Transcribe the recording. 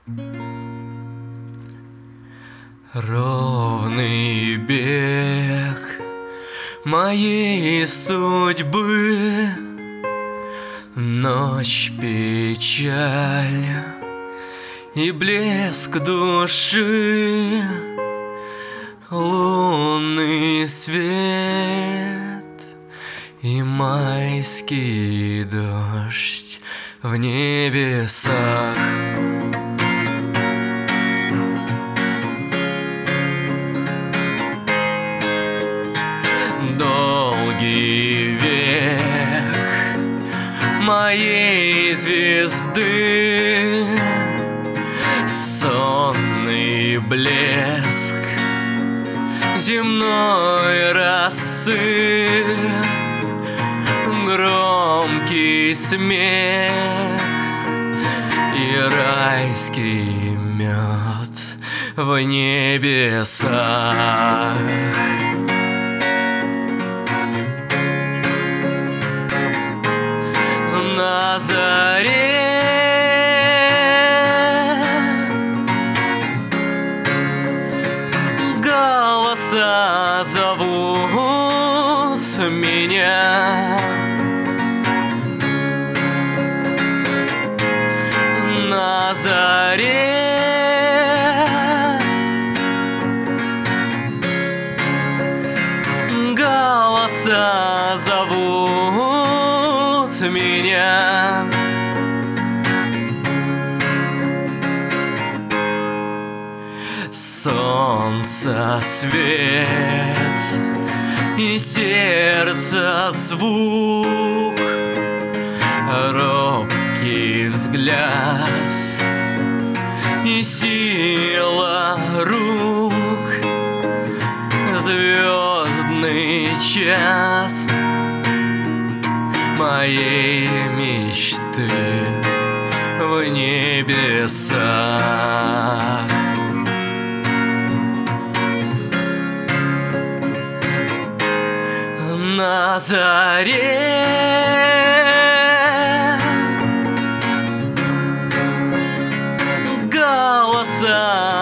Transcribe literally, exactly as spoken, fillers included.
Ровный бег моей судьбы, ночь, печаль и блеск души, лунный свет и майский дождь в небесах. Долгий век моей звезды, сонный блеск земной росы, громкий смех и райский мед в небесах. На заре голоса зовут меня, на заре голоса зовут меня. Солнце свет и сердце звук, робкий взгляд и сила рук, звездный час моей мечты в небесах. На заре голоса